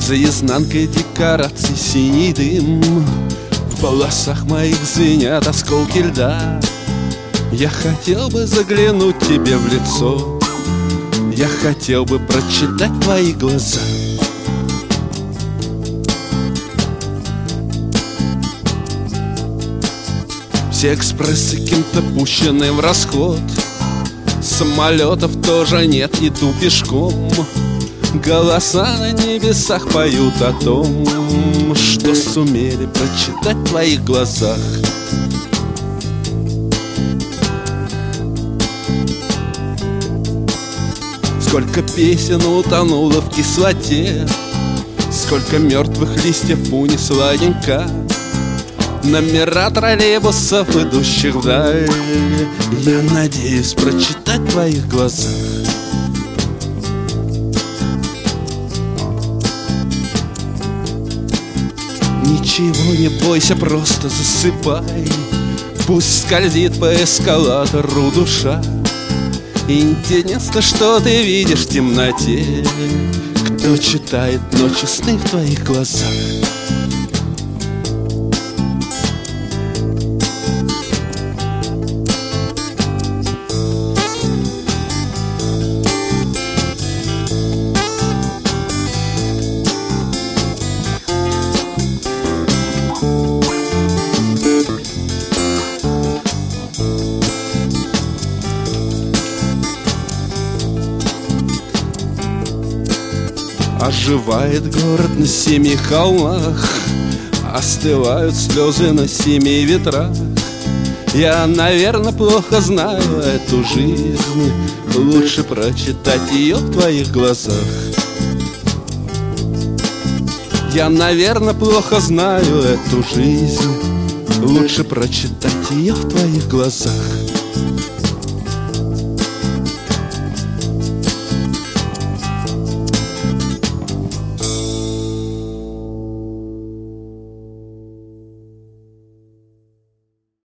За изнанкой декораций синий дым, в волосах моих звенят осколки льда. Я хотел бы заглянуть тебе в лицо, я хотел бы прочитать твои глаза. Все экспрессы кем-то пущены в расход, самолетов тоже нет, иду пешком. Голоса на небесах поют о том, что сумели прочитать в твоих глазах. Сколько песен утонуло в кислоте, сколько мертвых листьев унесла река. Номера троллейбусов, идущих вдаль, я надеюсь прочитать в твоих глазах. Ничего не бойся, просто засыпай, пусть скользит по эскалатору душа. Интересно, что ты видишь в темноте, кто читает ночи сны в твоих глазах. Оживает город на 7 холмах, остывают слезы на 7 ветрах. Я, наверное, плохо знаю эту жизнь, лучше прочитать ее в твоих глазах. Я, наверное, плохо знаю эту жизнь, лучше прочитать ее в твоих глазах.